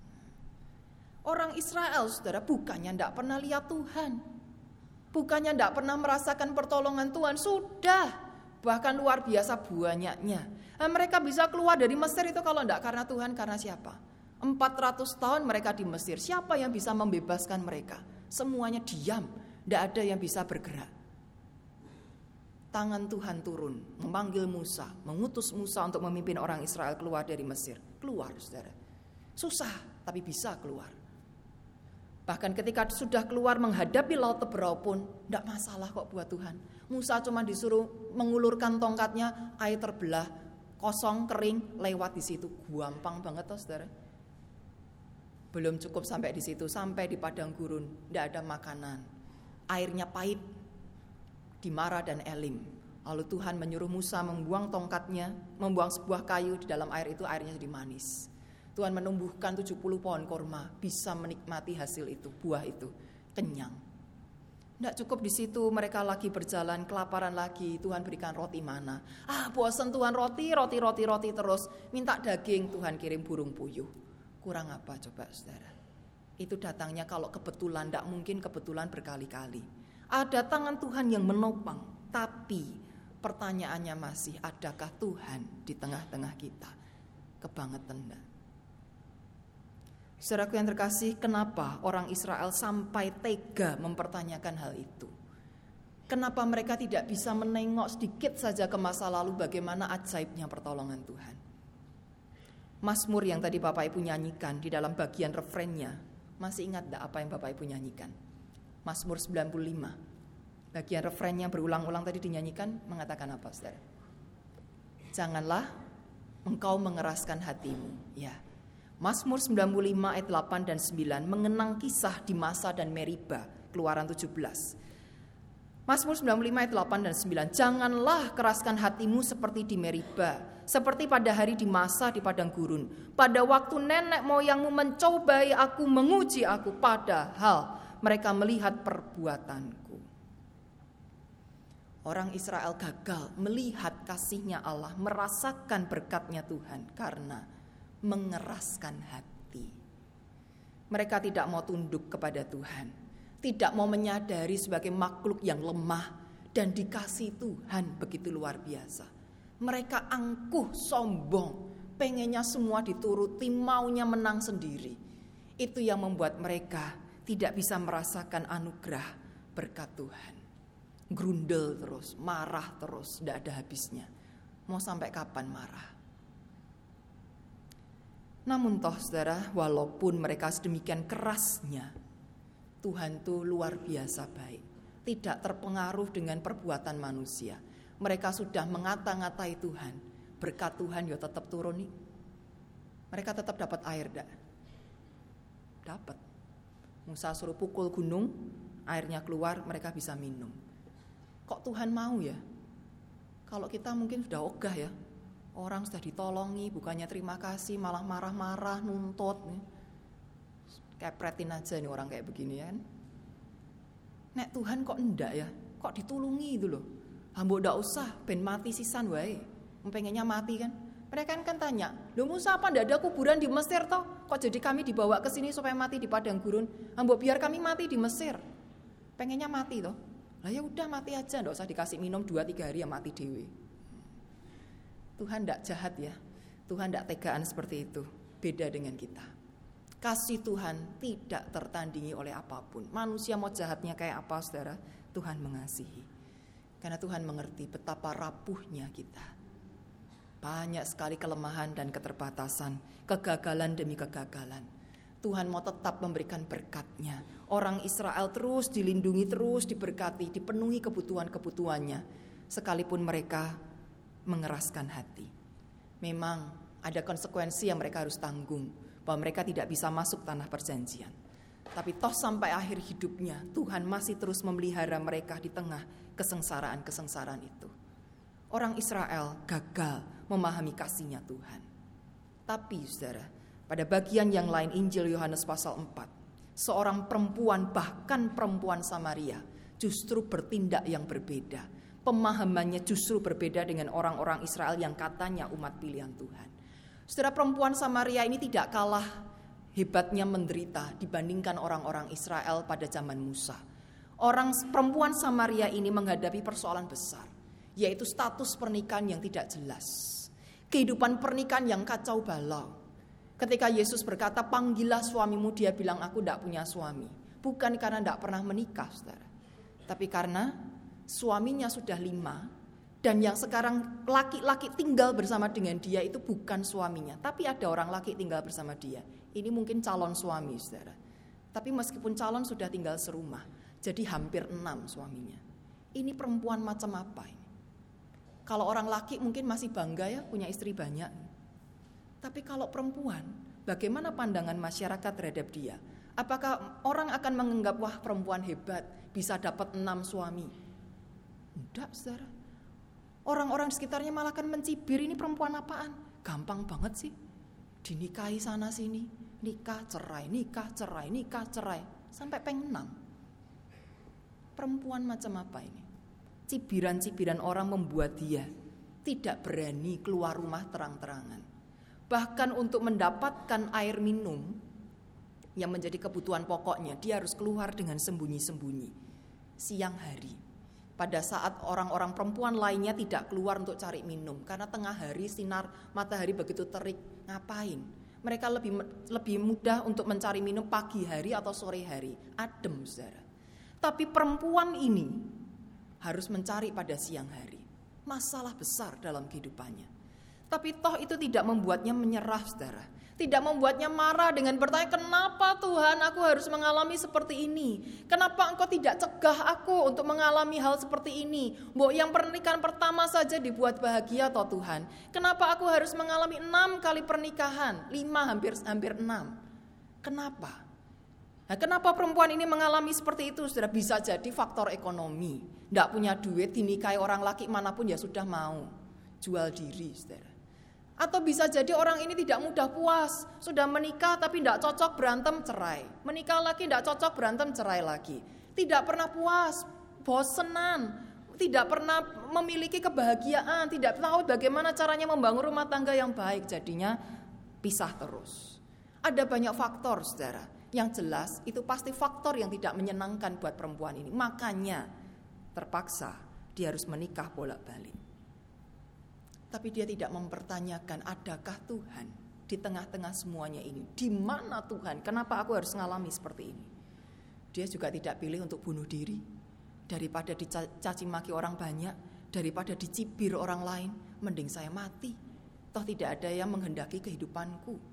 Orang Israel, saudara, bukannya enggak pernah lihat Tuhan. Bukannya enggak pernah merasakan pertolongan Tuhan, sudah. Bahkan luar biasa banyaknya. Mereka bisa keluar dari Mesir itu kalau enggak karena Tuhan, karena siapa? 400 tahun mereka di Mesir. Siapa yang bisa membebaskan mereka? Semuanya diam, enggak ada yang bisa bergerak. Tangan Tuhan turun, memanggil Musa, mengutus Musa untuk memimpin orang Israel keluar dari Mesir. Keluar, saudara. Susah, tapi bisa keluar. Bahkan ketika sudah keluar menghadapi laut Teberau pun, tidak masalah kok buat Tuhan. Musa cuma disuruh mengulurkan tongkatnya, air terbelah, kosong, kering, lewat di situ. Gampang banget toh, saudara. Belum cukup sampai di situ, sampai di padang gurun, tidak ada makanan. Airnya pahit, di Mara dan Elim. Lalu Tuhan menyuruh Musa membuang tongkatnya, membuang sebuah kayu di dalam air itu, airnya jadi manis. Tuhan menumbuhkan 70 pohon korma, bisa menikmati hasil itu, buah itu, kenyang. Tidak cukup di situ, mereka lagi berjalan, kelaparan lagi, Tuhan berikan roti mana. Bosan Tuhan, roti terus, minta daging, Tuhan kirim burung puyuh. Kurang apa coba saudara? Itu datangnya kalau kebetulan, tidak mungkin kebetulan berkali-kali. Ada tangan Tuhan yang menopang, tapi pertanyaannya masih, adakah Tuhan di tengah-tengah kita? Kebangetan enggak? Saudaraku yang terkasih, kenapa orang Israel sampai tega mempertanyakan hal itu? Kenapa mereka tidak bisa menengok sedikit saja ke masa lalu bagaimana ajaibnya pertolongan Tuhan? Mazmur yang tadi Bapak Ibu nyanyikan di dalam bagian refrennya, masih ingat enggak apa yang Bapak Ibu nyanyikan? Mazmur 95, bagian refrennya berulang-ulang tadi dinyanyikan, mengatakan apa, saudara? Janganlah engkau mengeraskan hatimu. Ya, Mazmur 95 ayat 8 dan 9 mengenang kisah di Masa dan Meriba, Keluaran 17. Mazmur 95 ayat 8 dan 9, janganlah keraskan hatimu seperti di Meriba, seperti pada hari di Masa di padang gurun. Pada waktu nenek moyangmu mencobai aku, menguji aku, padahal mereka melihat perbuatanku. Orang Israel gagal melihat kasihnya Allah, merasakan berkatnya Tuhan karena mengeraskan hati. Mereka tidak mau tunduk kepada Tuhan, tidak mau menyadari sebagai makhluk yang lemah dan dikasih Tuhan begitu luar biasa. Mereka angkuh, sombong, pengennya semua dituruti, maunya menang sendiri. Itu yang membuat mereka tidak bisa merasakan anugerah berkat Tuhan. Grundel terus, marah terus, tidak ada habisnya. Mau sampai kapan marah? Namun toh saudara, walaupun mereka sedemikian kerasnya, Tuhan itu luar biasa baik. Tidak terpengaruh dengan perbuatan manusia. Mereka sudah mengata-ngatai Tuhan. Berkat Tuhan ya tetap turun nih. Mereka tetap dapat air enggak? Dapat. Musa suruh pukul gunung, airnya keluar, mereka bisa minum. Kok Tuhan mau ya? Kalau kita mungkin sudah ogah ya. Orang sudah ditolongi, bukannya terima kasih, malah marah-marah, nuntut. Kepretin aja nih orang kayak begini kan. Nek Tuhan kok enggak ya? Kok ditulungi itu loh. Mbok ndak usah ben mati sisan wae. Pengennya mati kan. Mereka kan tanya, "Loh Musa, apa ndak ada kuburan di Mesir toh? Kok jadi kami dibawa ke sini supaya mati di padang gurun? Mbok biar kami mati di Mesir." Pengennya mati toh. Lah ya udah mati aja, ndak usah dikasih minum 2-3 hari ya mati dewe. Tuhan ndak jahat ya. Tuhan ndak tegaan seperti itu. Beda dengan kita. Kasih Tuhan tidak tertandingi oleh apapun. Manusia mau jahatnya kayak apa, Saudara? Tuhan mengasihi. Karena Tuhan mengerti betapa rapuhnya kita. Banyak sekali kelemahan dan keterbatasan, kegagalan demi kegagalan. Tuhan mau tetap memberikan berkat-Nya. Orang Israel terus dilindungi, terus diberkati, dipenuhi kebutuhan-kebutuhannya, sekalipun mereka mengeraskan hati. Memang ada konsekuensi yang mereka harus tanggung, bahwa mereka tidak bisa masuk tanah perjanjian. Tapi toh sampai akhir hidupnya, Tuhan masih terus memelihara mereka di tengah kesengsaraan-kesengsaraan itu. Orang Israel gagal memahami kasih-Nya Tuhan. Tapi saudara, pada bagian yang lain Injil Yohanes pasal 4, seorang perempuan, bahkan perempuan Samaria, justru bertindak yang berbeda. Pemahamannya justru berbeda dengan orang-orang Israel yang katanya umat pilihan Tuhan. Saudara, perempuan Samaria ini tidak kalah hebatnya menderita dibandingkan orang-orang Israel pada zaman Musa. Perempuan Samaria ini menghadapi persoalan besar, yaitu status pernikahan yang tidak jelas. Kehidupan pernikahan yang kacau balau. Ketika Yesus berkata, "Panggillah suamimu," dia bilang, "Aku tidak punya suami." Bukan karena tidak pernah menikah, saudara, tapi karena suaminya sudah 5, dan yang sekarang laki-laki tinggal bersama dengan dia itu bukan suaminya, tapi ada orang laki tinggal bersama dia. Ini mungkin calon suami, saudara. Tapi meskipun calon sudah tinggal serumah, jadi hampir 6 suaminya. Ini perempuan macam apa ini? Kalau orang laki mungkin masih bangga ya punya istri banyak. Tapi kalau perempuan, bagaimana pandangan masyarakat terhadap dia? Apakah orang akan menganggap, wah perempuan hebat, bisa dapat 6 suami? Tidak, saudara. Orang-orang di sekitarnya malah akan mencibir, ini perempuan apaan? Gampang banget sih. Dinikahi sana sini, nikah cerai, nikah cerai, nikah cerai, sampai pengen 6. Perempuan macam apa ini? Cibiran-cibiran orang membuat dia tidak berani keluar rumah terang-terangan. Bahkan untuk mendapatkan air minum yang menjadi kebutuhan pokoknya, dia harus keluar dengan sembunyi-sembunyi siang hari. Pada saat orang-orang perempuan lainnya tidak keluar untuk cari minum, karena tengah hari sinar matahari begitu terik, ngapain? Mereka lebih mudah untuk mencari minum pagi hari atau sore hari, adem, saudara. Tapi perempuan ini harus mencari pada siang hari. Masalah besar dalam kehidupannya. Tapi toh itu tidak membuatnya menyerah, saudara. Tidak membuatnya marah dengan bertanya, "Kenapa Tuhan aku harus mengalami seperti ini? Kenapa Engkau tidak cegah aku untuk mengalami hal seperti ini? Mbok yang pernikahan pertama saja dibuat bahagia toh Tuhan. Kenapa aku harus mengalami 6 kali pernikahan? 5 hampir 6. Kenapa?" Nah, kenapa perempuan ini mengalami seperti itu? Sudah bisa jadi faktor ekonomi. Tidak punya duit, dinikahi orang laki manapun ya sudah mau. Jual diri, saudara. Atau bisa jadi orang ini tidak mudah puas. Sudah menikah tapi tidak cocok, berantem, cerai. Menikah lagi tidak cocok, berantem, cerai lagi. Tidak pernah puas, bosenan. Tidak pernah memiliki kebahagiaan. Tidak tahu bagaimana caranya membangun rumah tangga yang baik. Jadinya pisah terus. Ada banyak faktor, saudara. Yang jelas itu pasti faktor yang tidak menyenangkan buat perempuan ini. Makanya terpaksa dia harus menikah bolak-balik. Tapi dia tidak mempertanyakan, adakah Tuhan di tengah-tengah semuanya ini? Di mana Tuhan? Kenapa aku harus mengalami seperti ini? Dia juga tidak pilih untuk bunuh diri. Daripada dicaci maki orang banyak, daripada dicibir orang lain, mending saya mati. Toh tidak ada yang menghendaki kehidupanku.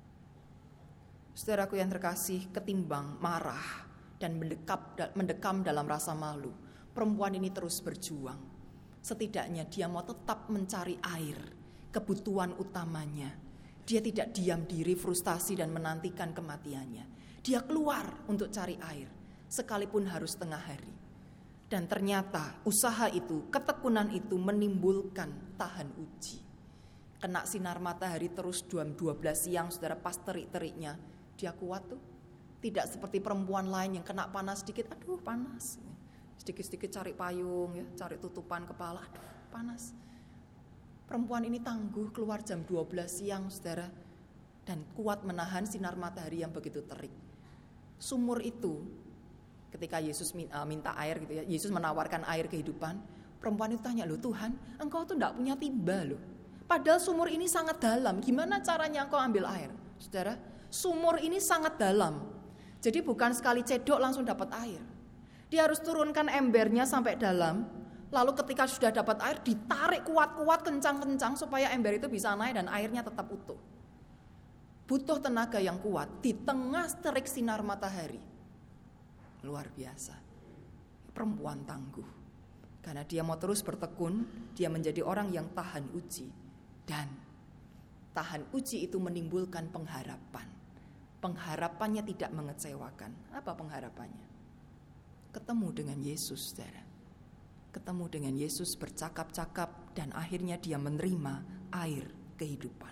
Saudaraku yang terkasih, ketimbang marah dan mendekam dalam rasa malu, perempuan ini terus berjuang. Setidaknya dia mau tetap mencari air, kebutuhan utamanya. Dia tidak diam diri, frustasi dan menantikan kematiannya. Dia keluar untuk cari air, sekalipun harus tengah hari. Dan ternyata usaha itu, ketekunan itu menimbulkan tahan uji. Kena sinar matahari terus jam 12 siang, saudara, pas terik-teriknya. Dia kuat tuh. Tidak seperti perempuan lain yang kena panas sedikit, aduh panas. Sedikit-sedikit cari payung, ya, cari tutupan kepala, aduh panas. Perempuan ini tangguh keluar jam 12 siang, saudara. Dan kuat menahan sinar matahari yang begitu terik. Sumur itu, ketika Yesus minta air gitu ya, Yesus menawarkan air kehidupan. Perempuan itu tanya, loh Tuhan, engkau tuh enggak punya timba loh. Padahal sumur ini sangat dalam, gimana caranya engkau ambil air? Saudara, sumur ini sangat dalam. Jadi bukan sekali cedok langsung dapat air. Dia harus turunkan embernya sampai dalam. Lalu ketika sudah dapat air, ditarik kuat-kuat, kencang-kencang supaya ember itu bisa naik dan airnya tetap utuh. Butuh tenaga yang kuat di tengah terik sinar matahari. Luar biasa. Perempuan tangguh. Karena dia mau terus bertekun, dia menjadi orang yang tahan uji. Dan tahan uji itu menimbulkan pengharapan. Pengharapannya tidak mengecewakan. Apa pengharapannya? Ketemu dengan Yesus, saudara. Ketemu dengan Yesus, bercakap-cakap, dan akhirnya dia menerima air kehidupan.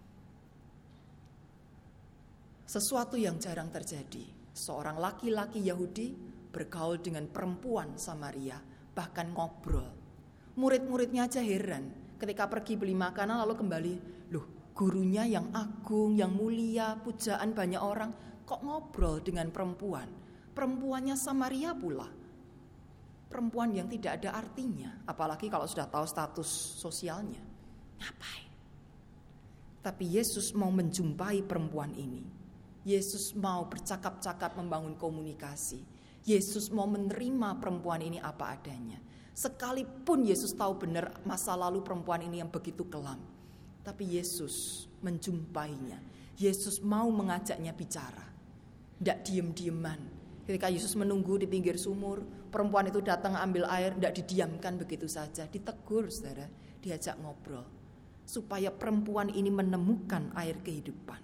Sesuatu yang jarang terjadi. Seorang laki-laki Yahudi bergaul dengan perempuan Samaria, bahkan ngobrol. Murid-muridnya aja heran ketika pergi beli makanan lalu kembali, loh gurunya yang agung, yang mulia, pujaan banyak orang, kok ngobrol dengan perempuan? Perempuannya Samaria pula. Perempuan yang tidak ada artinya, apalagi kalau sudah tahu status sosialnya. Ngapain? Tapi Yesus mau menjumpai perempuan ini. Yesus mau bercakap-cakap, membangun komunikasi. Yesus mau menerima perempuan ini apa adanya. Sekalipun Yesus tahu benar masa lalu perempuan ini yang begitu kelam, tapi Yesus menjumpainya. Yesus mau mengajaknya bicara. Tidak diem-dieman. Ketika Yesus menunggu di pinggir sumur, perempuan itu datang ambil air, tidak didiamkan begitu saja. Ditegur, saudara, diajak ngobrol. Supaya perempuan ini menemukan air kehidupan.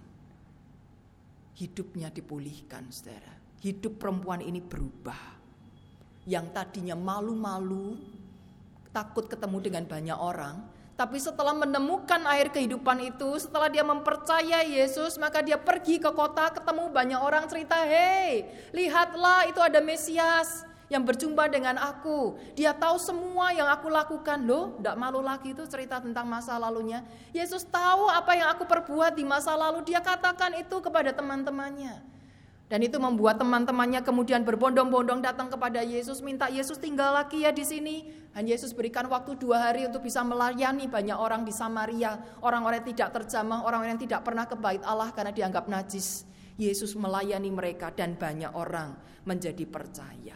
Hidupnya dipulihkan, saudara. Hidup perempuan ini berubah. Yang tadinya malu-malu, takut ketemu dengan banyak orang, tapi setelah menemukan air kehidupan itu, setelah dia mempercayai Yesus, maka dia pergi ke kota, ketemu banyak orang, cerita, hei, lihatlah itu ada Mesias yang berjumpa dengan aku. Dia tahu semua yang aku lakukan. Loh, tidak malu lagi itu cerita tentang masa lalunya. Yesus tahu apa yang aku perbuat di masa lalu, dia katakan itu kepada teman-temannya. Dan itu membuat teman-temannya kemudian berbondong-bondong datang kepada Yesus, minta Yesus tinggal lagi ya di sini. Dan Yesus berikan waktu 2 hari untuk bisa melayani banyak orang di Samaria, orang-orang yang tidak terjamah, orang-orang yang tidak pernah ke bait Allah karena dianggap najis. Yesus melayani mereka dan banyak orang menjadi percaya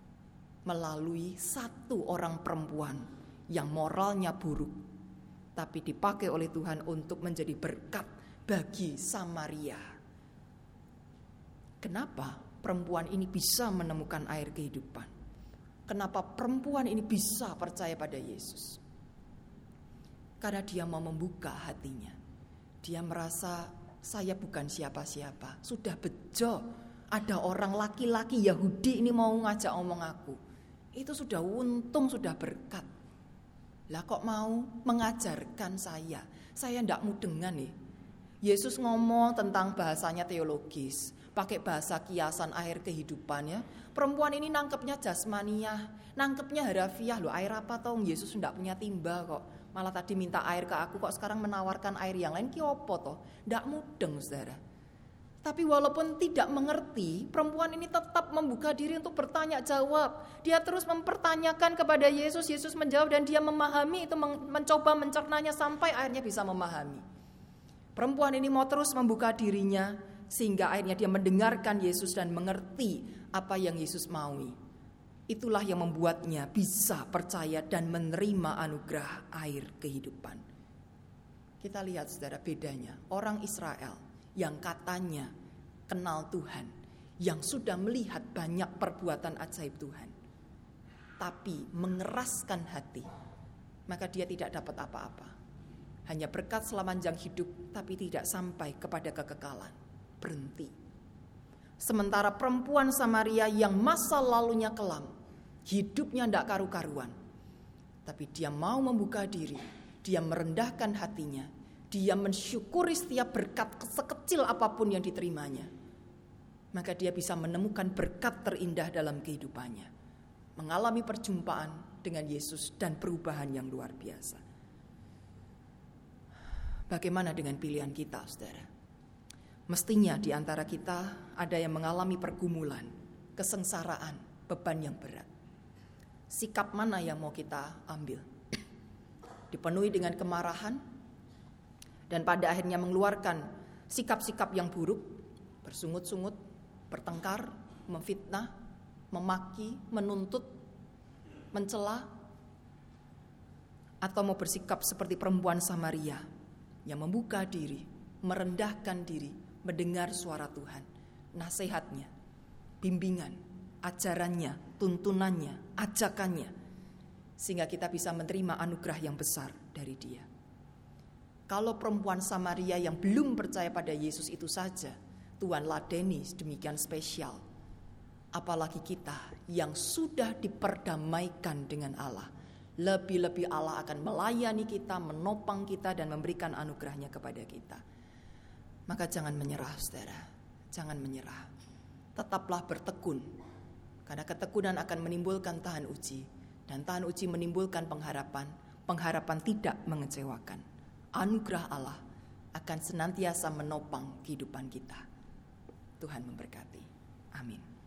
melalui satu orang perempuan yang moralnya buruk, tapi dipakai oleh Tuhan untuk menjadi berkat bagi Samaria. Kenapa perempuan ini bisa menemukan air kehidupan? Kenapa perempuan ini bisa percaya pada Yesus? Karena dia mau membuka hatinya. Dia merasa saya bukan siapa-siapa. Sudah bejo ada orang laki-laki Yahudi ini mau ngajak omong aku. Itu sudah untung, sudah berkat. Lah kok mau mengajarkan saya? Saya tidak mudengan nih. Yesus ngomong tentang bahasanya teologis, pakai bahasa kiasan air kehidupan ya. Perempuan ini nangkepnya jasmaniah, nangkepnya harafiah. Loh, air apa toh? Yesus tidak punya timba kok. Malah tadi minta air ke aku, kok sekarang menawarkan air yang lain, ki opo toh? Tidak mudeng, saudara. Tapi walaupun tidak mengerti, perempuan ini tetap membuka diri untuk bertanya jawab. Dia terus mempertanyakan kepada Yesus, Yesus menjawab dan dia memahami itu, mencoba mencernanya sampai akhirnya bisa memahami. Perempuan ini mau terus membuka dirinya sehingga akhirnya dia mendengarkan Yesus dan mengerti apa yang Yesus maui. Itulah yang membuatnya bisa percaya dan menerima anugerah air kehidupan. Kita lihat saudara bedanya. Orang Israel yang katanya kenal Tuhan, yang sudah melihat banyak perbuatan ajaib Tuhan, tapi mengeraskan hati, maka dia tidak dapat apa-apa. Hanya berkat selamanya hidup, tapi tidak sampai kepada kekekalan. Berhenti. Sementara perempuan Samaria yang masa lalunya kelam, hidupnya tidak karu-karuan, tapi dia mau membuka diri, dia merendahkan hatinya, dia mensyukuri setiap berkat sekecil apapun yang diterimanya, maka dia bisa menemukan berkat terindah dalam kehidupannya, mengalami perjumpaan dengan Yesus dan perubahan yang luar biasa. Bagaimana dengan pilihan kita, saudara? Mestinya di antara kita ada yang mengalami pergumulan, kesengsaraan, beban yang berat. Sikap mana yang mau kita ambil? Dipenuhi dengan kemarahan dan pada akhirnya mengeluarkan sikap-sikap yang buruk, bersungut-sungut, bertengkar, memfitnah, memaki, menuntut, mencela, atau mau bersikap seperti perempuan Samaria yang membuka diri, merendahkan diri, mendengar suara Tuhan, nasihatnya, bimbingan, ajarannya, tuntunannya, ajakannya, sehingga kita bisa menerima anugerah yang besar dari Dia. Kalau perempuan Samaria yang belum percaya pada Yesus itu saja Tuhan ladeni demikian spesial, apalagi kita yang sudah diperdamaikan dengan Allah. Lebih-lebih Allah akan melayani kita, menopang kita, dan memberikan anugerahnya kepada kita. Maka jangan menyerah, saudara. Jangan menyerah. Tetaplah bertekun. Karena ketekunan akan menimbulkan tahan uji. Dan tahan uji menimbulkan pengharapan. Pengharapan tidak mengecewakan. Anugerah Allah akan senantiasa menopang kehidupan kita. Tuhan memberkati. Amin.